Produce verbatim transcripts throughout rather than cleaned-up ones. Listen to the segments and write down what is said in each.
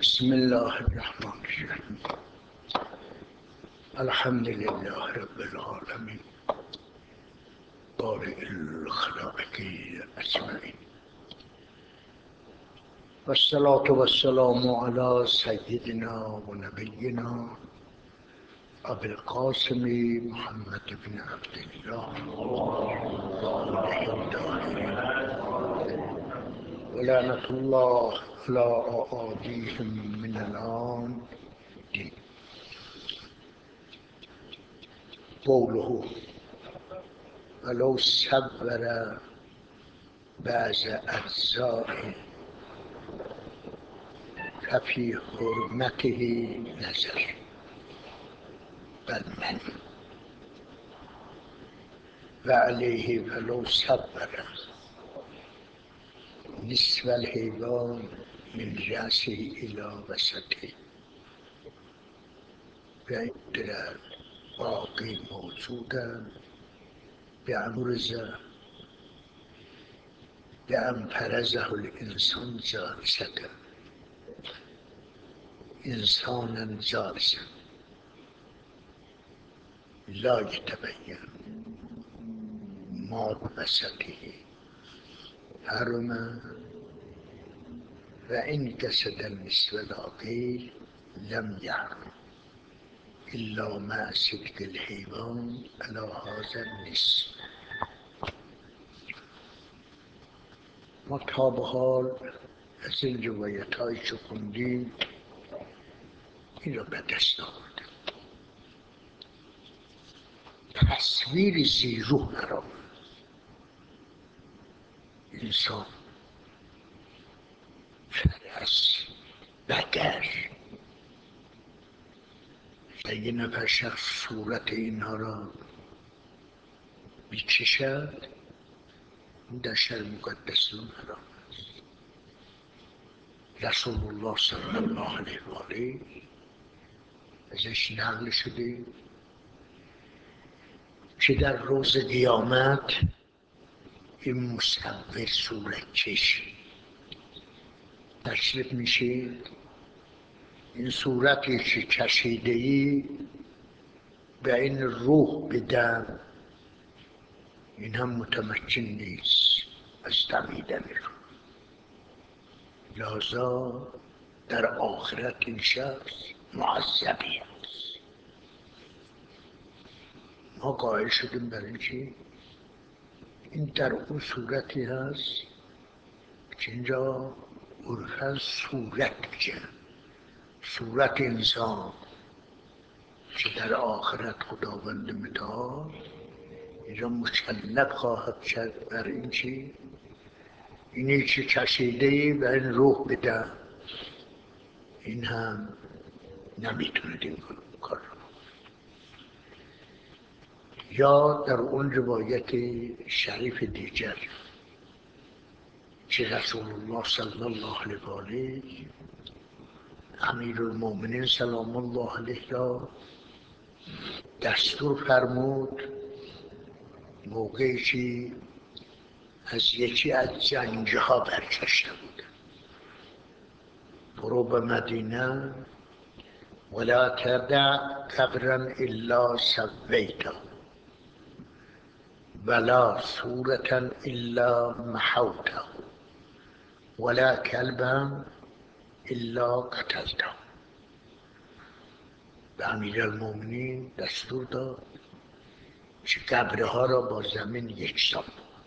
بسم الله الرحمن الرحیم. الحمد لله رب العالمین بارئ الخلائق اجمعین و الصلاة و السلام علی سیدنا و نبینا ابی القاسم محمد بن عبدالله آله الطاهرین و لعنة الله علی اعادیهم من الان دین. قوله ولو صور بعض اجزاء ففی حرمته نظر بل من و علیه ولو صور نصف الحیوان من رأسه الی وسطه و در باقی موجودن بأمرزه بأن فرزه الانسان جالسة انسانا جالسا لا يتبين ما بوسطه حرم و این قصد النصف العقیل لم يحرم الا مع صدق الحیوان على هذا النصف. ما تا به حال از این روایت هایی که خوندیم این را به دست آوردیم. تصویر زیروح حرام. انسان، فرس، بگر و یه نفر شخص صورت اینها را بیچشد، این در شرع مقدس حرام است. رسول الله صلی الله علیه و آله ازش نقل شده که در روز قیامت این مصور صورت چش تشریف میشه، این صورتی که کشیده ای به این روح بدن، این هم متمکن نیست از دمیدن روح. لذا در آخرت این شخص معذبی است. ما قائل شدیم برای اینکه این در اون صورتی هست که اینجا عرفاً صورت میگن، صورت انسان که در آخرت خداوند متعال اینجا مکلف خواهد کرد بر این که اینی که کشیده و این روح بده، این هم نمیتونه این کار رو. یا در اون روایت شریف دیگر که رسول الله صلی الله علیه و آله امیرالمؤمنین سلام الله علیه را دستور فرمود موقعی که از یکی از جنگه ها برگشته بود، برو به مدینه ولا تدع قبرا الا سویته ولا صورة الا محوته ولا کلبا الا قتلته. به امیرالمؤمنین دستور داد که قبرها را با زمین یکسان،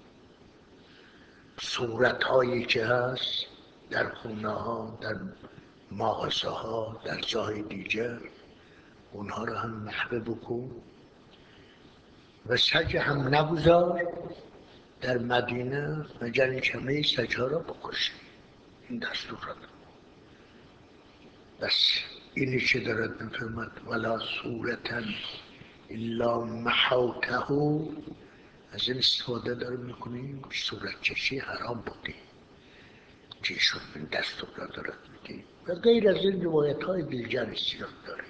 صورت هایی که هست در خونه ها، در مغازه ها، در جای دیگر، اونها را هم محو بکن و سج هم نگذار در مدینه مگر اینکه همه سج ها را بکشی. این دستور را داد. بس اینی که دارد میفرمد ولا صورتا الا محوته، از این استفاده داره میکنیم صورت کشی حرام بوده که ایشون این دستور را دارد میده و غیر از این روایت های دیگر زیاد داره.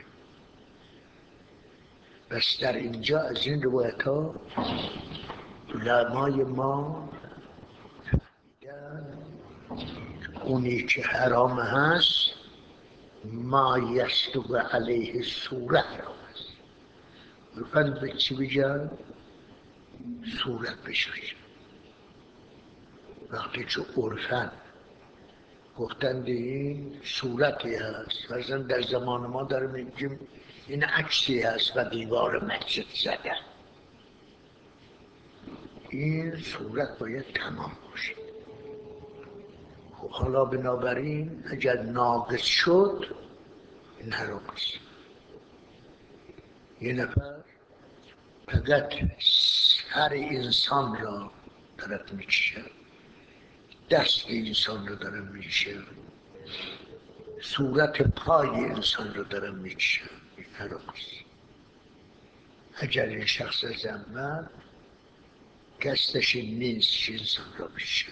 بس در اینجا از این روایت ها علمای ما فهمیدن اونی که حرام هست ما یستو علیه صورت را است فرد به چی بگن؟ صورت بشوید. وقتی که عرفن گفتند این صورتی هست، مثلا در زمان ما داریم میگیم این عکسی هست و دیوار مسجد زدن، این صورت باید تمام باشه. حالا بنابراین اگر ناقص شد این حرام است. یه نفر فقط سر انسان را دارد میکشه، دست انسان رو دارم میکشه، صورت پای انسان رو دارم میکشه، این حرام است. اگر این شخص زنبر دستش نیست انسان را میشه،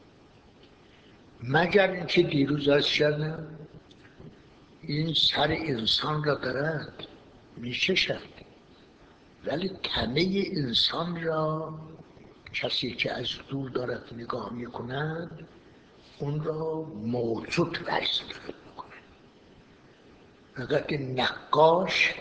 مگر اینکه دیروز از کردم این سر انسان را دارد میکشد، ولی تنه انسان را کسی که از دور دارد نگاه میکند اون را موجود فرض دارد میکنه. فقط نقاش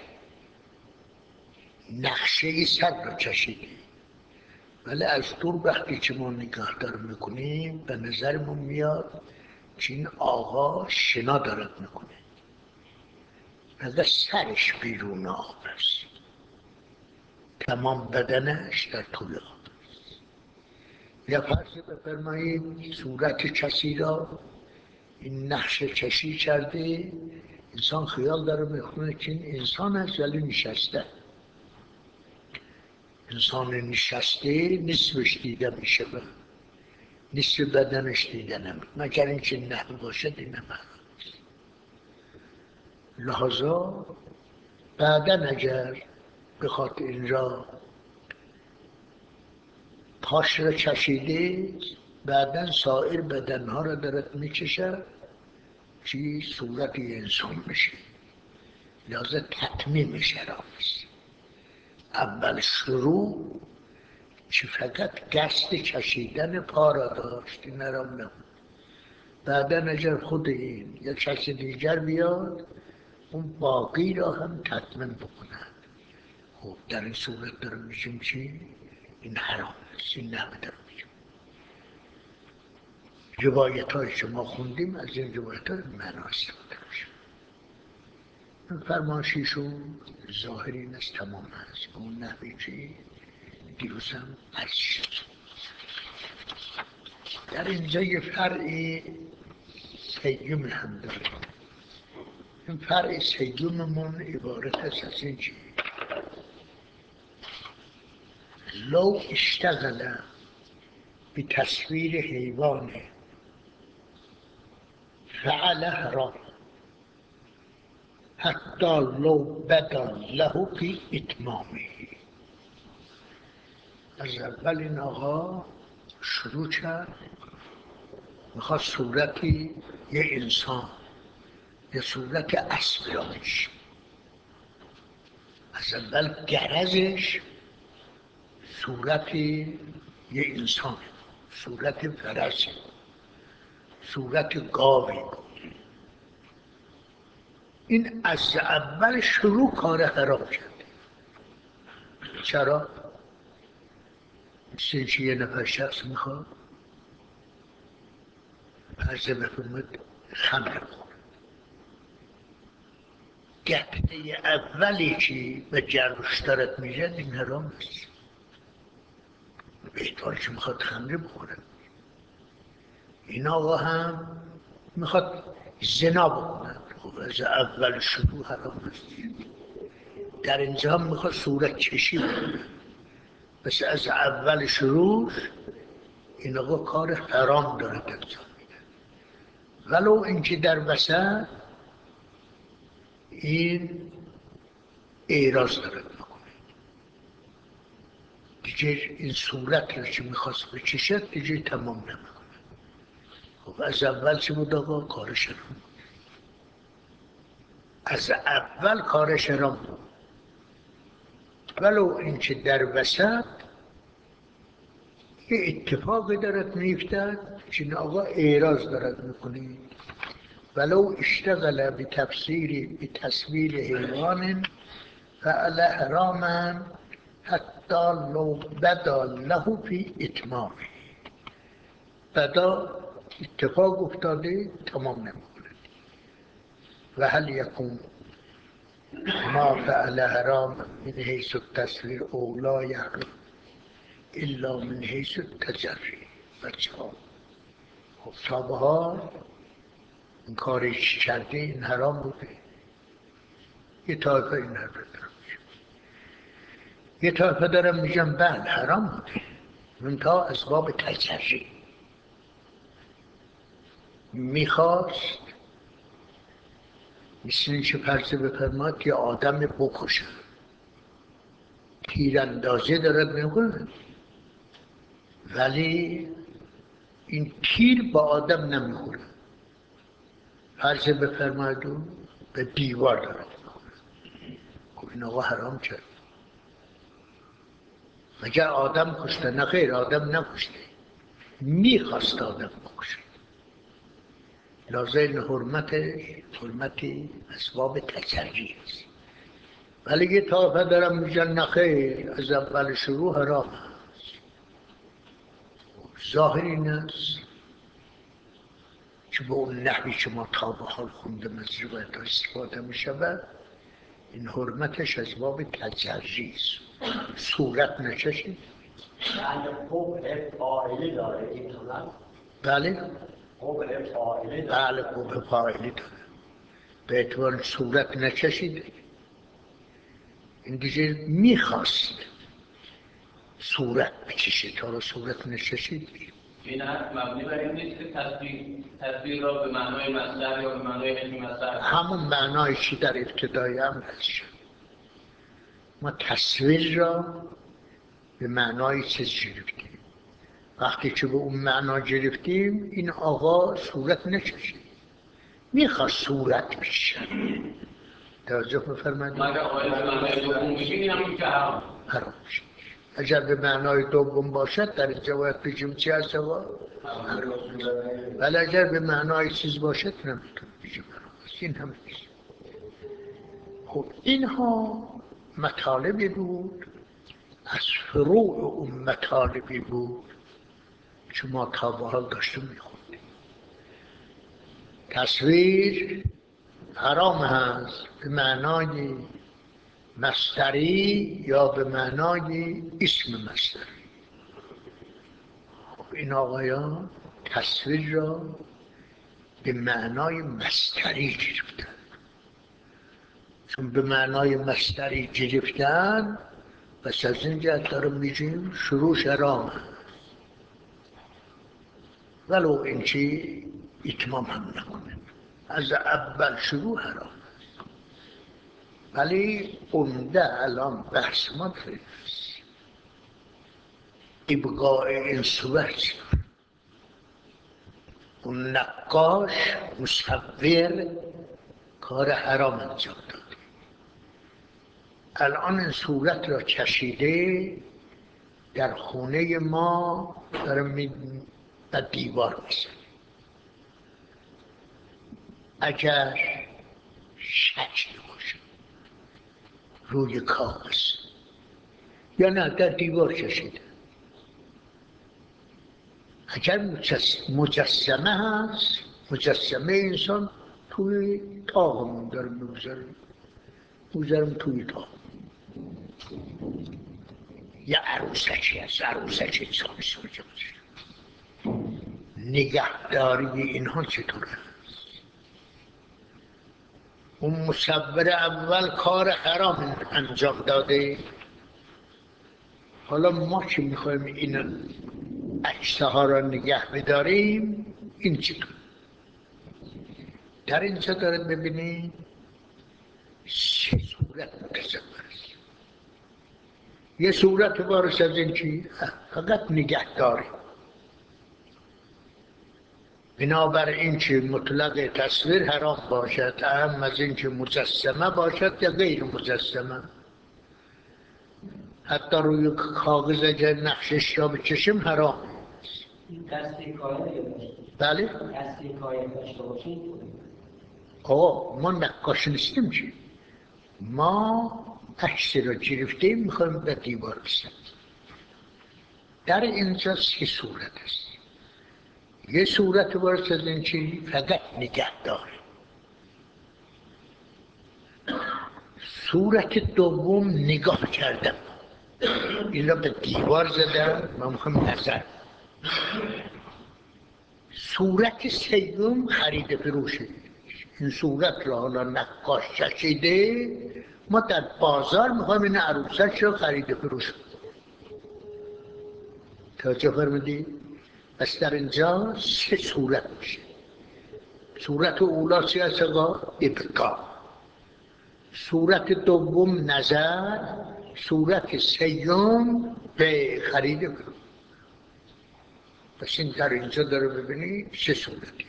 نقشه سر را کشیده، ولی از دور وقتی که ما نگاه دارم میکنیم به نظرمون میاد که این آقا شنا دارد میکنه، فقط سرش بیرون آب است، تمام بدنش در طول آب است. یا فرض بفرمایید صورت کسی را این نقشه کشی کرده، انسان خیال داره میخونه که این انسان است ولی نشسته. انسان نشسته نصفش دیده میشه، نصف بدنش دیده نمیشه، مگر اینکه نحو باشد این نمیشه. لحظا بعدا اگر بخواد این را پاش را کشیده، بعدا سایر بدنها را دارد میکشد که صورت انسان میشه. لحظا تطمیم شراب است. اول شروع که فقط قصد کشیدن پا را داشت، این را نبود. بعدا اگر خود این یا کسی دیگر بیاد اون باقی را هم تطمیم بکنند. خب در این صورت دارم میشیم چی؟ این حرام است، این نبود دارم میشیم. روایت های شما خوندیم، از این روایت های معنا استفاده میشیم. فرماشیشون ظاهر این است، تمام هست. اون نحوی چی؟ دیروز هم از شد. در اینجا یه فرعی سیوم هم داریم. این فرع سیوممون عبارت است از این چی؟ لو اشتغل به تصویر حیوان فعل حرام حتی لو بدا له فی اتمامه. از اول این آقا شروع کرد میخواد صورتی یه انسان یه صورت اسب را بشه. از اول گرزش صورتی یه انسان، صورت فرس، صورت گاوی بود. این از اول شروع کار حرام کرد. چرا؟ مثل که یه نفر شخص میخواد فرض بفرمید خمر بخور، گپته اولی که به جرش دارد میزد این حرام است. به اعتبار که میخواد خمر بخوره. این آقا هم میخواد زنا بکنند. خب از اول شروع حرام است. در اینجا هم میخواد صورت چشی بکنند، بس از اول شروع این آقا کار حرام دارد انجام میده. ولو اینکه در وسط این اعراض دارد میکنه دیگه، این صورت رو که میخواست بچشد دیگه تمام نمیکنه. خب از اول چه بود آقا؟ کارش رو از اول کارش رو ولو اینکه در وسط یه اتفاقی دارد میفتد که این آقا اعراض دارد میکنه ولو اشتغل بتفسیر بتصویر حیوان فعل حراما حتی لو بدا له فی اتمام. بدا اتفاق افتاده تمام نمیکنه. و هل یکون ما فعل حرام من حیث التصویر اولا یحرم الا من حیث التجری. بچه ها خب تابه ها این کارش کرده این حرام بوده. یه طایفه این حرف دارم، یه طایفه دارم میگم بله حرام بوده منتها اسباب تجری. میخواست مثل این که فرض بفرماد که آدم بکشه، تیراندازی دارد میکنه ولی این تیر با آدم نمیخوره، فرض بفرماد و به دیوار دارد میخوره. خب این آقا حرام کرد. مگر آدم کشته؟ نه خیر، آدم نکشته، میخواست آدم بکشه. لازم حرمتش حرمتی اسباب تجری است. ولی یه طایفه دارم میگن نه خیر، از اول شروع حرام است. ظاهر این است که به اون نحوی که ما تا به حال خوندم از روایت استفاده میشود، این حرمتش اسباب تجری است. صورت نچشید. یعنی قبح فاعلی داره این حالت؟ بله قبح فاعلی داره. بله قبح فاعلی داره. به اعتبار صورت نچشید. این دیگه میخواست صورت بچشه، تا رو صورت نچشید. این حرف مبنی بر این نیست که تصویر تصویر را به معنای مصدر یا به معنای علمی مصدر همون معنای چی در ابتدای هم هست. ما تصویر را به معنای چیز گرفتیم. وقتی که به اون معنا گرفتیم این آقا صورت نچشید، میخواست صورت بچشه. توجه بفرمایید. مگر آیا به معنای دوم بگیم همون که حرام حرام میشه. اگر به معنای دوم باشد در اینجا باید بگیم چی هست آقا؟ حرام. ولی اگر به معنای چیز باشد نمیتونیم بگیم حرام. این هم نیست. خب اینها مطالبی بود از فروع اون مطالبی بود که ما تا به حال داشتیم میخوندیم. تصویر حرام هست به معنای مصدری یا به معنای اسم مصدری. خب این آقایان تصویر را به معنای مصدری گرفتن. چون به معنای مصدری گرفتن پس از این جهت دارم میگیم شروع حرام هست، ولو این چی اتمام هم نکنه، از اول شروع حرام هست. ولی عمده الان بحث ما داریم ابقاء این صورت. اون نقاش مصور کار حرام انجام داده، الان این صورت را کشیده در خونه ما داره در دیوار میزنه. اگر شکل باشه روی کاغذ یا نه در دیوار کشیده، اگر مجسمه هست، مجسمه انسان توی تاقمون دارم میگذارم میگذارم توی تاق. یا عروسکی هست، عروسکی انسان سوچه نگهداری اینها چطور هست؟ اون مصور اول کار حرام انجام داده. حالا ما که میخوایم این عکسه ها را نگه بداریم، این چطور؟ در اینجا دارد ببینید سه صورت متصور است. یه صورت بارش از این چی؟ فقط نگهداری. بنابراین که مطلق تصویر حرام باشد، اهم از این که مجسمه باشد یا غیر مجسمه. حتی روی کاغذ اگر نقشش را بکشیم حرام. این دستی کاری داشته. بله؟ دستی کاری داشته باشید. آقا ما نقاش نیستیم که ما عکس را گرفتیم میخوایم به دیوار بزنیم. در اینجا سه صورت است. یه صورت باید از این چی فقط نگهدار. صورت دوم نگاه کردم، این را به دیوار زدم و میخوایم نظر. صورت سوم خرید فروشه. این صورت را حالا نقاش کشیده، ما در بازار میخوایم این عروسک را خرید فروش کنیم. توجه فرمودید؟ پس در اینجا سه صورت میشه. صورت اولا چی است آقا؟ ابقا. صورت دوم نظر. صورت سوم به خرید فروش. پس این در اینجا داره ببینید سه صورتی.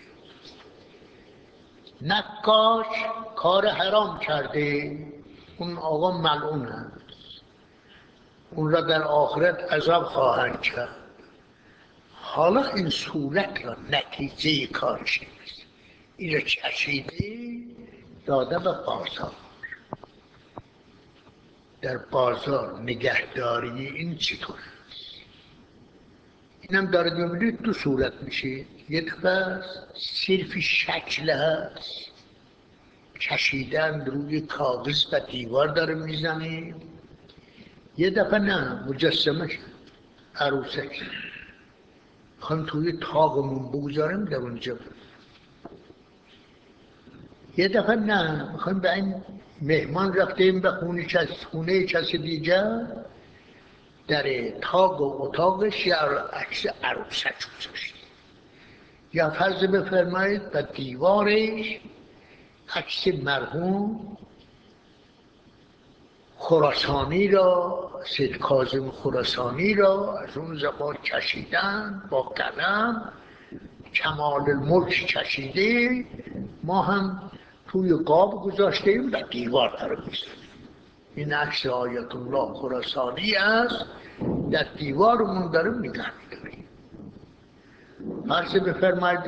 نقاش کار حرام کرده، اون آقا ملعون هست، اون را در آخرت عذاب خواهند کرد. حالا این صورت را نتیجه کارش نیست، این را چشیده داده به بازار. در بازار نگهداری این چطور است؟ اینم داره ببینید دو صورت میشه. یه دفعه صرف شکل هست، کشیدن روی کاغذ و دیوار داره میزنیم. یه دفعه نه، مجسمه شد عروسک خواهیم توی تاقمون بگذاریم در اونجا. یه دفعه نه، میخوایم به این مهمان رفتیم به خونه کس خونه کسی دیگر، در تاق و اتاقش یا عکس عروسک گذاشت. یا فرض بفرمایید به دیوارش عکس مرحوم خراسانی را، سید کاظم خراسانی را از اون زمان کشیدن با قلم، کمال الملک کشیده، ما هم توی قاب گذاشتیم و دیوار قرار می‌دیم. این عکس آیت الله خراسانی است، در دیوارمون داریم نگاه می‌داریم. فرض بفرمایید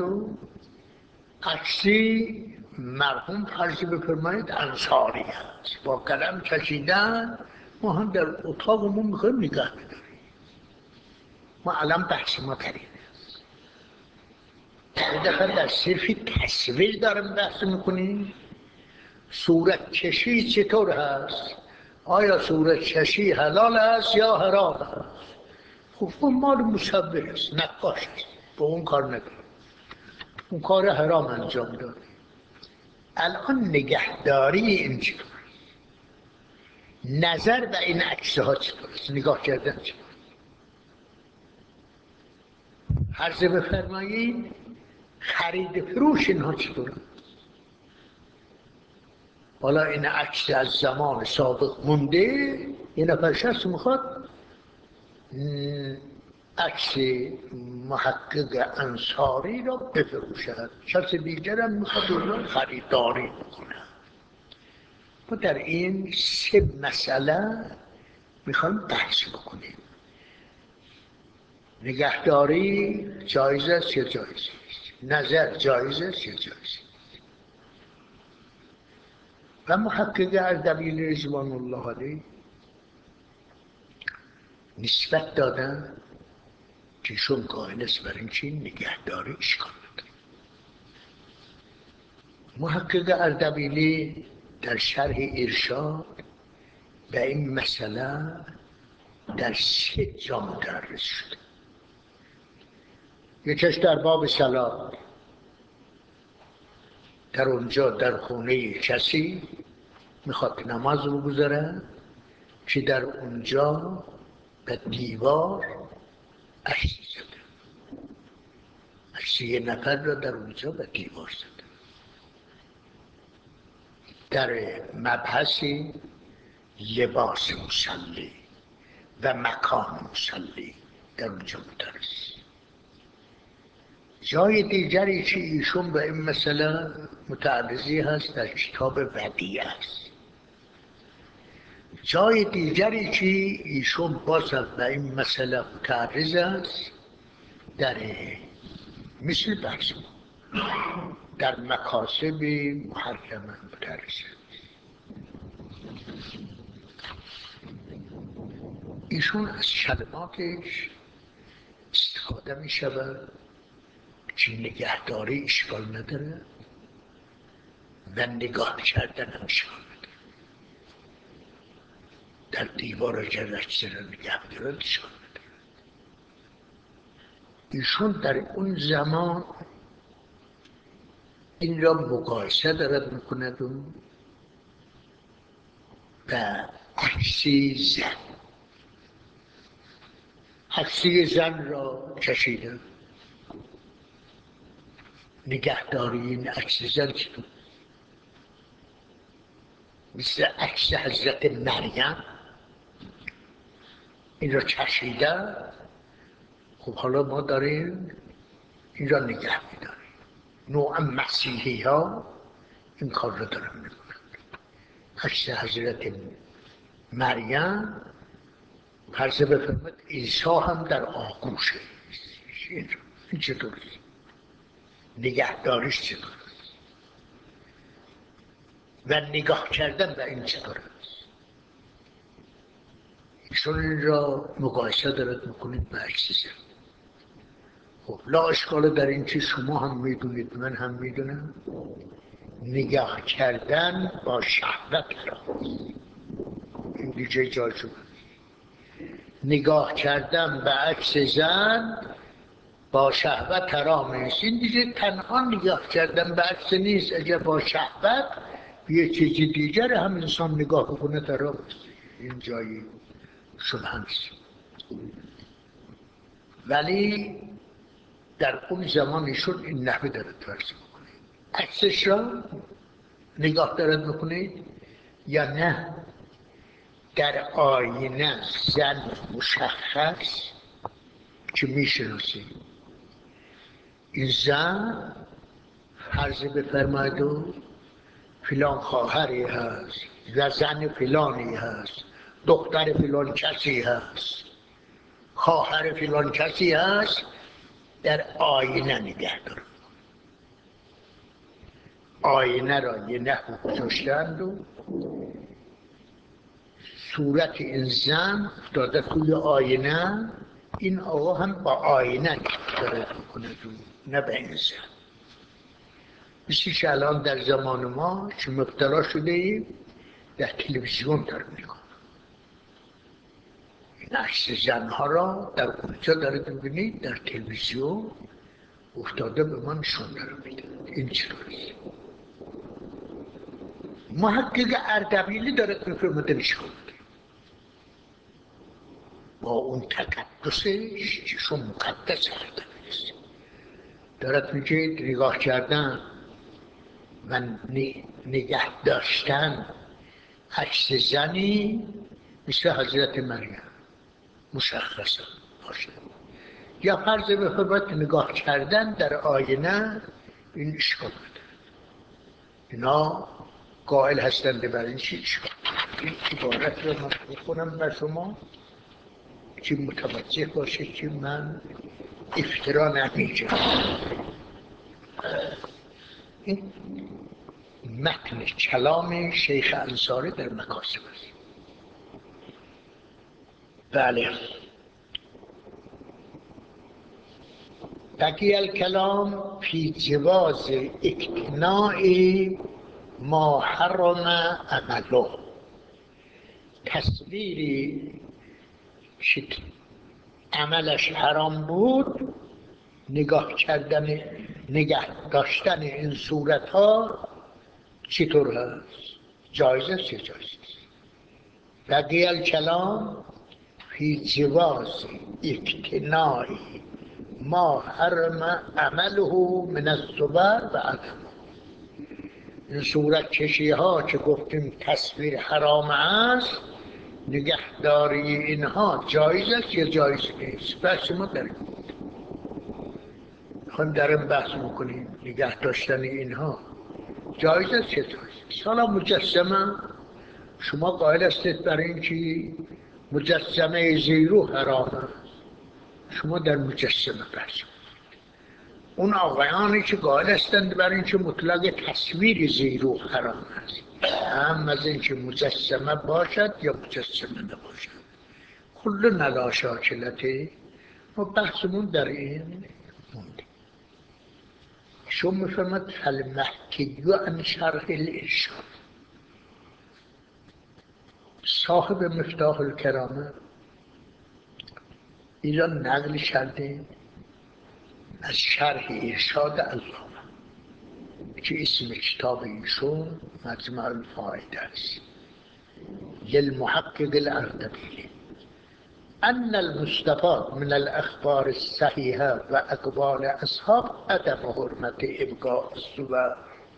عکسی مرحوم فرض بفرمایید انصاری است، با قلم کشیدن، ما هم در اتاقمون میخوایم نگاه می‌داریم. ما الان بحث ما کریم یه دفعه در صرف تصویر دارم بحث میکنیم. صورت کشی چطور هست؟ آیا صورت کشی حلال است یا حرام است؟ خب اون مال مصور است، نقاش است، با اون کار نداریم، اون کار حرام انجام داد. الان نگهداری این چطور؟ نظر به این عکس‌ها ها چطور است؟ نگاه کردن چطور؟ عرض بفرمایید خرید فروش اینها چطور؟ حالا این عکس از زمان سابق مونده، یه نفر شخص میخواد عکس محقق انصاری را بفروشد، شخص دیگر هم میخواد اون را خریداری بکنه. ما در این سه مسئله میخوایم بحث بکنیم. نگهداری جایز است یا جایز نیست؟ نظر جایز است یا جایز نیست؟ و محقق اردبیلی رضوان الله علیه نسبت دادن که شون قائل است بر اینکه نگهداری اشکال نداره. محقق اردبیلی در شرح ارشاد به این مسئله در سه جا متعرض شده. یکیش در باب صلاة، در اونجا در خونه کسی میخواد نماز رو بگذاره که در اونجا به دیوار عکس زده، عکس یه نفر را در اونجا به دیوار زده. در مبحث لباس مصلی و مکان مصلی در اونجا متعرض. جای دیگری که ایشون به این مسئله متعرضی هست در کتاب ودیعه است. جای دیگری که ایشون باز به این مسئله متعرض است در مثل بحث در مکاسب محرمه مدرسه. ایشون از کلماتش استفاده می شود که نگهداری اشکال نداره و نگاه کردن هم اشکال نداره. در دیوار جرش را نگه دارد اشکال نداره. ایشون در اون زمان این را مقایسه دارد میکند و عکسی زن عکسی زن را کشیده. نگهداری این عکس زن چطور؟ مثل عکس حضرت مریم این را کشیده. خب حالا ما داریم این را نگه میداریم. نوع مسیحی ها این کار را دارن میکنند. عکس حضرت مریم فرض بفرمایید عیسی هم در آغوشه. این چطوری؟ نگهداریش چطور است؟ و نگاه کردن به این چطور است؟ ایشون این را مقایسه دارد میکنید به عکس زن. خب لا اشکال در این که شما هم میدونید من هم میدونم نگاه کردن با شهوت را این دیگه جایزه. نگاه کردن به عکس زن با شهوت حرام است. این دیگه تنها نگاه کردن به عکس نیست. اگر با شهوت یه چیزی دیگر هم انسان نگاه بکنه حرام است. این جایی شبهه نیست. ولی در اون زمان ایشون این نحوه دارد فرض بکنه. عکسش را نگاه دارد بکنید یا نه در آینه زن مشخص که میشناسید این زن فرض بفرمایید و فلان خواهری هست و زن فلانی هست، دختر فلان کسی هست، خواهر فلان کسی هست. در آینه نگه دارد. آینه را یه نحو گذاشتند و صورت این زن داده توی آینه. این آقا هم با آینه داره میکنه تو، نه به این زن. مثل که الان در زمان ما که مبتلا شده ایم در تلویزیون داره میکنه. این عکس زنها را در اونجا داره ببینید در تلویزیون افتاده به من نشون داره میده. این چطوریه؟ محقق اردبیلی داره میفرماده نشون میده با اون تقدسش که شما مقدس اردبیلی دارد میگه نگاه کردن و نگه داشتن عکس زنی مثل حضرت مریم مشخصه باشه. یا فرض بفرمایید نگاه کردن در آینه این اشکال بده. اینا قائل هستند بر این چیز. این عبارت رو من بخونم بر شما که متوجه باشه که من افترا نمیگم. این متن کلام شیخ انصاری در مکاسب است. بله. بقی الکلام فی جواز اقتناع ما حرم عمله. تصویری که عملش حرام بود نگاه کردن نگه داشتن این صورت ها چطور هست؟ جایزه چه جایزه؟ بقی الکلام فی جواز اقتناع ما حرم عمله من الصور و عدم. این صورت کشی ها که گفتیم تصویر حرام است نگهداری اینها جایز است یا جایز نیست؟ بحث ما داریم خواهیم در این بحث میکنیم نگه داشتن اینها جایز است یا جایز نیست. حالا مجسمه شما قائل هستید برای اینکه مجسمه زیرو حرام است. شما در مجسمه بحث اون آقایانی که قائل هستند بر اینکه مطلق تصویر زیرو حرام است، هم از اینکه مجسمه باشد یا مجسمه نباشد. کل نلا شاکلته. ما بحثمون در این مونده. شما میفهمد فالمحکی عن شرح الارشاد. صاحب مفتاح الکرامه ایران نقل کرده از شرح ارشاد علامه که اسم کتاب ایشون مجمع الفوائد است، للمحقق الاردبیلی، ان المستفاد من الاخبار الصحیحه و اقوال اصحاب عدم حرمت ابقاء الصور.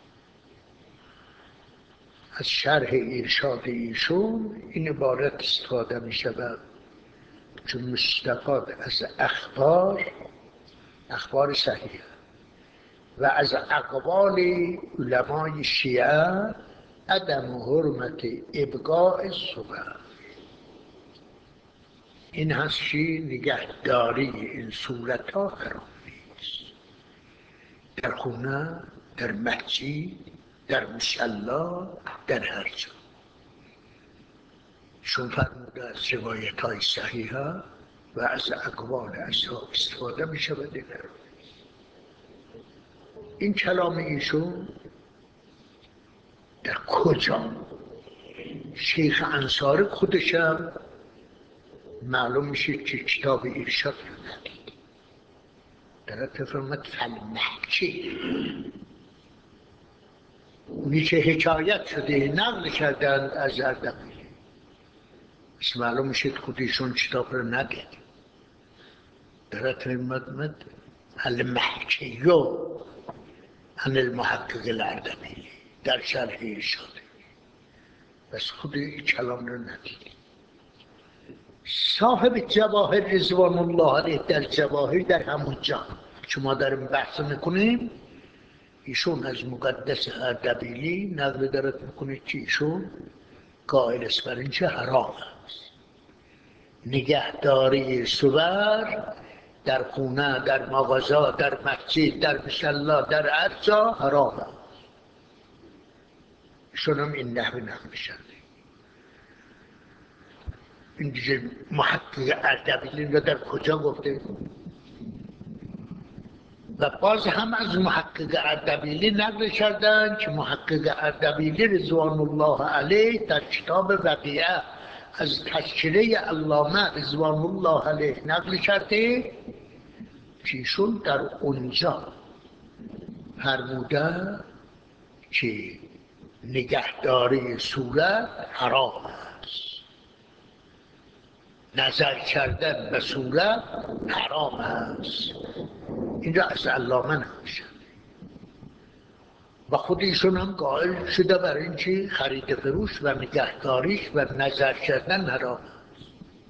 از شرح ارشاد ایشون این عبارت استفاده می شود که مستفاد از اخبار اخبار صحیح و از اقوال علمای شیعه عدم حرمت ابقاء صور. این هست که نگهداری این صورت ها حرام نیست، در خونه، در مسجد، در مصلی، در هر جا. چون فرموده از روایت های صحیحه و از اقوال اصحاب استفاده می شود. این کلام ایشون در کجا؟ شیخ انصاری خودشم معلوم میشه که کتاب ارشاد رو ندید. در فرمود فالمحکی، اونی که حکایت شده نقل کردند از اردبیلی، بس معلوم میشه خودشون کتاب رو ندید. در فرمود المحکی عن المحقق الاردبیلی در شرح ارشاد، بس خود کلام رو ندید. صاحب جواهر رضوان الله علیه در جواهر در همون جا که ما داریم بحث میکنیم، ایشون از مقدس اردبیلی نقل دارد میکنه که ایشون قائل است بر اینکه حرام است نگهداری صور در خونه، در مغازه، در مسجد، در مصلی، در هر جا حرام است. ایشون هم این نحوی نقل میشن. این دیگه محقق اردبیلی رو در کجا گفته؟ و باز هم از محقق اردبیلی نقل کردن که محقق اردبیلی رضوان الله علیه در کتاب وقیعه از تذکره علامه رضوان الله علیه نقل کرده که ایشون در اونجا فرموده که نگهداری صورت حرام است، نظر کردن به صورت حرام است. این را از علامه نقل شده و خود ایشون هم قائل شده بر این که خرید فروش و نگهداریش و نظر کردن حرام است.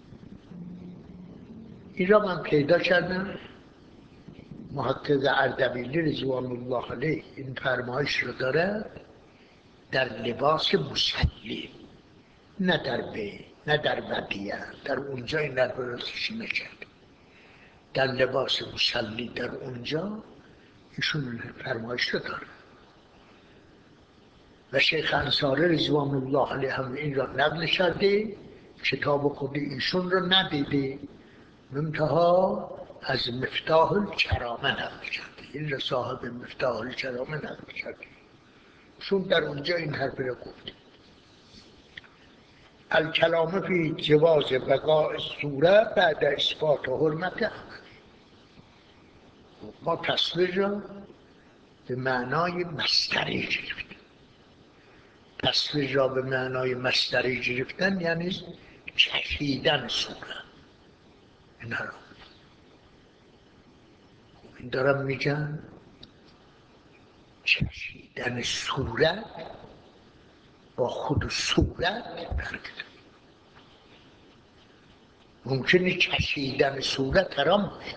این را من پیدا کردم، محقق اردبیلی رضوان الله علیه این فرمایش رو داره در لباس مسلی، نه در بی، نه در وقیعه، در اونجا این در برسش نکرد، در لباس مسلی در اونجا ایشون فرمایش رو داره و شیخ انصاری رضوان الله علیه هم این را نقل کرده، کتاب خود ایشون رو ندیده، منتها از مفتاح الکرامه نقل کرده. این را صاحب مفتاح الکرامه نقل کرده، چون در اونجا این حرف را گفته الکلام فی جواز بقاء الصوره بعد اثبات حرمت عمل. ما تصویر را به معنای مصدری گرفتیم. تصویر را به معنای مصدری گرفتن یعنی چشیدن صورت. این حرام. این دارم میگن چشیدن صورت با خود صورت فرق. ممکنه چشیدن صورت حرام باشه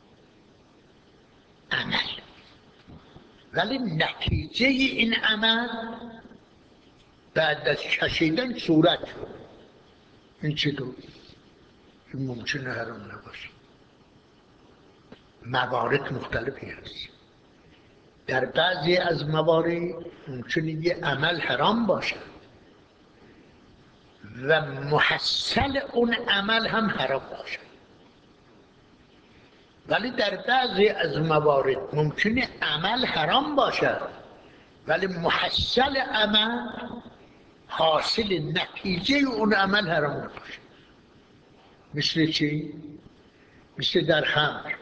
عمل، ولی نتیجه این عمل بعد از چشیدن صورت این چطور؟ این ممکنه حرام نباشه. موارد مختلفی هست. در بعضی از موارد ممکنه یه عمل حرام باشه و محصل اون عمل هم حرام باشه، ولی در بعضی از موارد ممکنه عمل حرام باشه ولی محصل عمل، حاصل نتیجه اون عمل حرام باشه. مثل چی؟ مثل در خمر.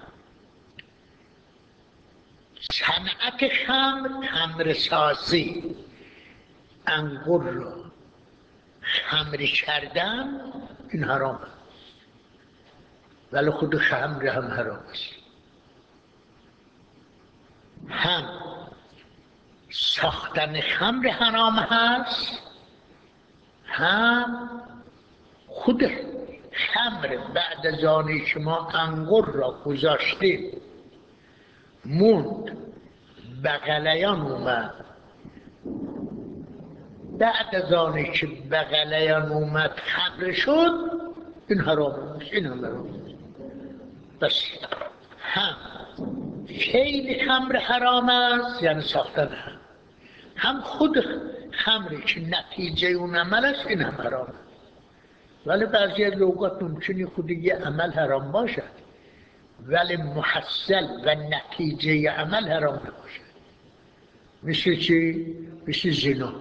صنعت خمر، خمر سازی، انگور رو خمری کردن، این حرام است، ولی خود خمر هم حرام است. هم ساختن خمر حرام هست، هم خود خمر بعد از آنی که ما انگور را گذاشتیم موند بغلیان اومد، بعد از آنی که بغلیان اومد خمر شد، این حرام است، این هم حرام است. بس هم فعل خمر حرام است، یعنی ساختن هم هم خود خمری که نتیجه اون عمل است، این هم حرام است. ولی بعضی از اوقات ممکنه خود یه عمل حرام باشد ولی محصل و نتیجه عمل حرام نباشد. مثل چی؟ مثل زنا.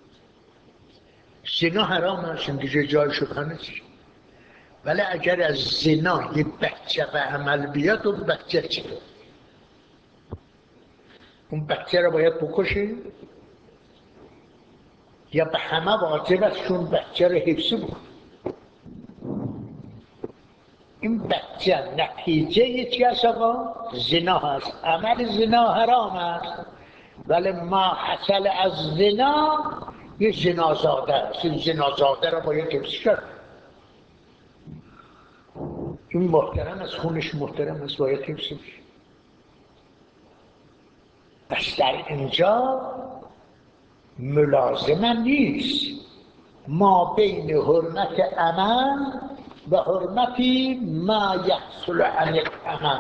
زنا حرام است، دیگه جای شبهه نیست، ولی اگر از زنا یه بچه به عمل بیاد، اون بچه چی؟ اون بچه را باید بکشی یا به همه واجب است چون بچه را حفظ بود. این بچه نتیجه چی است آقا؟ زنا هست. عمل زنا حرام است ولی ما حاصل از زنا یه زنازاده است، این زنازاده را باید حفظ کرد. این محترم است، خونش محترم است، باید حفظ بشه. پس در اینجا ملازمه نیست ما بین حرمت عمل و حرمتی ما یحصل عن العمل.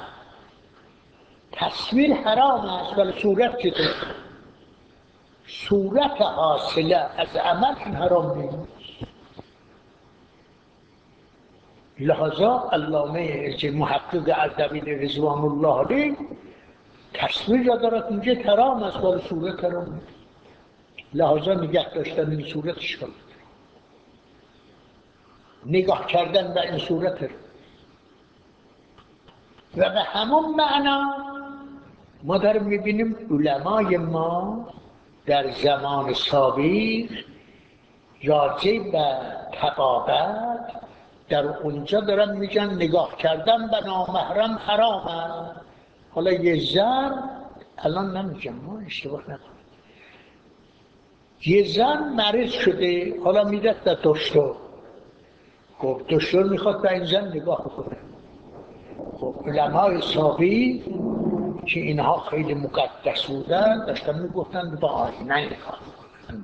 تصویر حرام است ولی صورت چطور؟ صورت حاصله از عمل حرام نیست. لحظا علامه محقق اردبیلی رضوان الله علیه تصویر را دارد اینجا حرام است ولی صورت حرام نیست. لحظا نگه داشتن این صورت اشکال، نگاه کردن به این صورت و به همون معنا ما داریم میبینیم علمای ما در زمان سابق راجع به تبابت در اونجا دارن میگن نگاه کردن به نامحرم حرام است. حالا یه زن، الان نمیگم ما اشتباه نکنیم، یه زن مریض شده، حالا میره در دکتر، خب دکتر میخواد به این زن نگاه کنه. خب علمای سابق که اینها خیلی مقدس بودن داشتن میگفتن با آینه نگاه کنن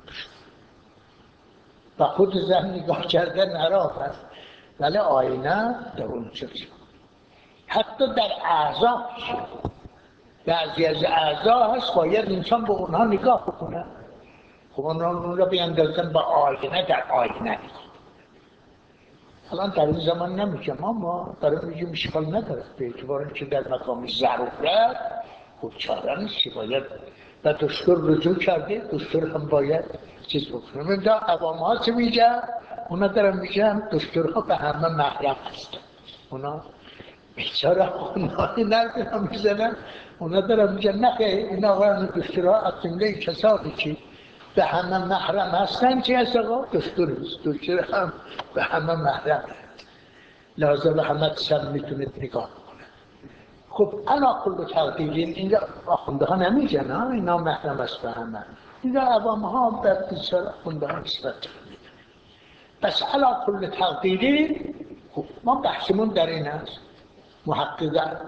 و خود زن نگاه کردن حرام است ولی آینه در اونجا. حتی در اعضاش بعضی از اعضا هست باید انسان به اونها نگاه بکنه. خب اونها را بیندازن با آینه در آینه نگاه. الان در این زمان نمیگم، اما دارم میگم اشکال نداره به اعتبار که در مقام ضرورت خب چاره نیست که باید و دکتر رجوع کرده، دکتر هم باید چیز بکنه. من دا عوام ها چه میگن؟ اونا دارم میگن دکترها به همه محرم هستن. اونا بیچاره اونا این نرمی هم میزنن، اونا دارم میگن نه اینا آقایان دکترها از جمله کسانی که به همه محرم هستن چی هست آقا؟ دکتر هست. دکتر هم به همه محرم هست، لازم به همه سم میتونه نگاه کنه. خب علا کل تقدیرین اینجا آخونده ها نمیگن ها اینا محرم است به همه، اینجا عوام ها بر بیچاره آخونده ها نسبت میدن. بس علا کل تقدیرین خب ما بحثمون در این است. محقق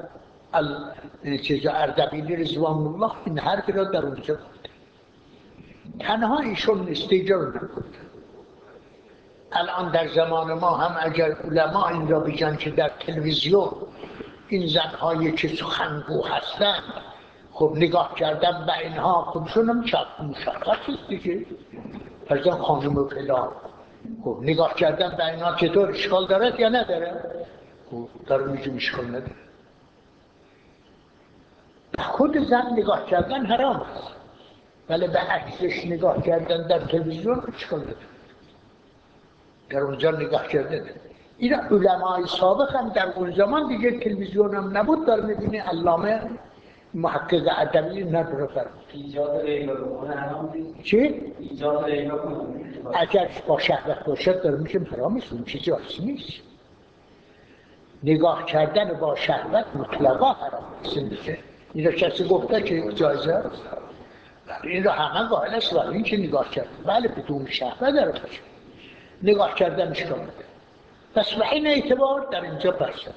اردبیلی رضوان الله این حرف را در اونجا گفته، تنها ایشون نیست، دیگر رو نکنده. الان در زمان ما هم اگر علما این را بگن که در تلویزیون این زنهایی که سخنگو هستن خب نگاه کردن به اینها خودشون هم مشخص است دیگه، فرزن خانم و فلان. خب نگاه کردن به اینها چطور اشکال دارد یا نداره؟ خب داره میگه اشکال نداره. خود زن نگاه کردن حرام است، ولی به عکسش نگاه کردن در تلویزیون اشکال نداره، در اونجا نگاه کردن. این علمای سابق هم در اون زمان دیگه تلویزیون هم نبود، داره میبینی علامه محقق ادبی نداره فرمود ایجاد ریلا بکنه حرام نیست؟ چی؟ ایجاد ریلا کنه اگر با شهوت باشد داره میشه حرام است، اون چیزی هست نیست. نگاه کردن با شهوت مطلقا حرام است. این رو کسی گفته که جایزه است؟ این رو همه قائل است، ولی این که نگاه کردن بله بدون شهوت داره باشه، نگاه کردن اشکال نداره. پس به این اعتبار در اینجا برسد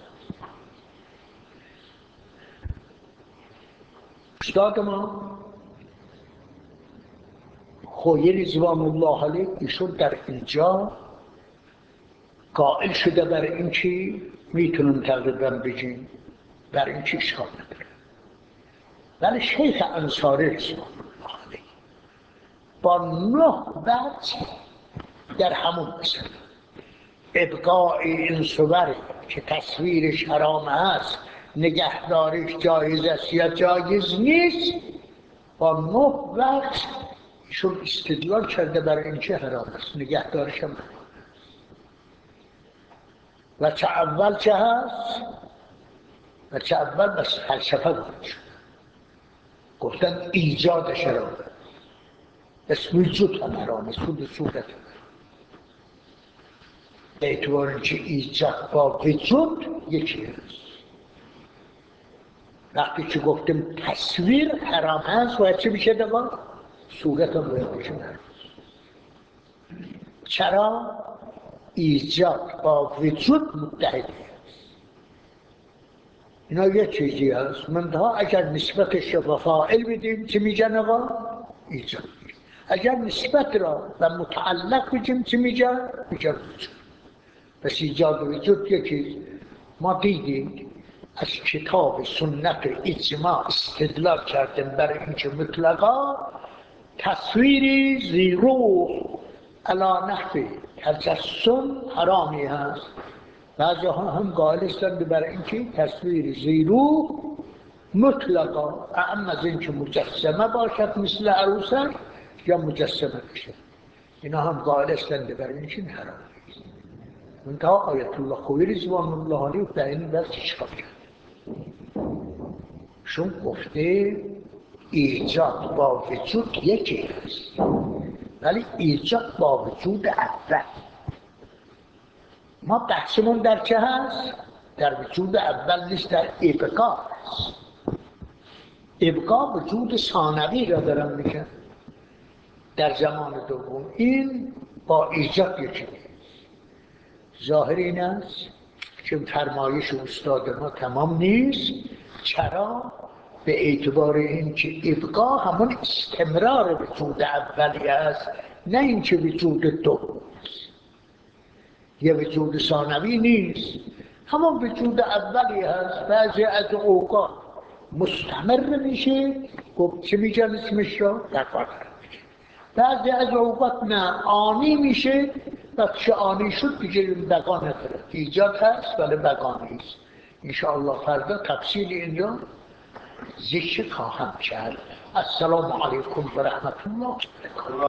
استاد ما خویی رضوان الله علیه ایشون در اینجا قائل شده بر این که میتونم تقریبا بگیم بر این که اشکال نداره. ولی شیخ انصاری رضوان الله علیه با نه وجه در همون مثل ابقاء این صوری که تصویرش حرام هست نگهداریش جایز است یا جایز نیست، با نه وجه ایشون استدلال کرده برای این چه حرام است، نگهداریش هم حرام. و چه اول چه هست و چه اول بس فلسفه وارد شد، گفتن ایجاد حرام، اسم وجود هم حرام، سود صورت هم به اعتبار اینکه ایجاد با وجود یکی هست. وقتی که گفتیم تصویر حرام هست باید چه میشه دقیقا؟ صورت هم باید بشه حرام. چرا؟ ایجاد با وجود متحد هست. اینا یه چیزی هست. منتها اگر نسبتش را فاعل بدیم چه میگن آقا؟ ایجاد. اگر نسبت را و متعلق بگیم چه میگن؟ ایجاد وجود. پس ایجاد وجود یکی ما دیدیم از کتاب سنت اجماع استدلال کردیم برای اینکه مطلقا تصویری زیرو علا نحوی تجسم حرامی هست. بعضی ها هم قائل هستند برای اینکه تصویر زیرو مطلقا اعم از اینکه مجسمه باشد مثل عروسه یا مجسمه باشد، اینا هم قائل هستند برای اینکه حرام. منتها آیت الله خویی رضوان الله علیه در این بحث چیکار کرد؟ چون گفته ایجاد با وجود یکی هست، ولی ایجاد با وجود اول. ما بحثمون در چه هست؟ در وجود اول نیست، در ابقا هست. ابقا وجود ثانوی را دارم میگم در زمان دوم، این با ایجاد یکی نیست. ظاهر این است که فرمایش استاد ما تمام نیست. چرا؟ به اعتبار این که ابقا همون استمرار وجود اولی است، نه این که وجود دوم است. یه وجود ثانوی نیست، همون وجود اولی هست. بعضی از اوقات مستمر میشه، خب چه میگن اسمش را؟ بقا. بعضی از اوقات نه، آنی میشه، وقتی آنی شد دیگه بقا نداره. ایجاد هست ولی بقا نیست. انشاءالله فردا تفصیل اینجا ذکر خواهم کرد. السلام علیکم و رحمت الله.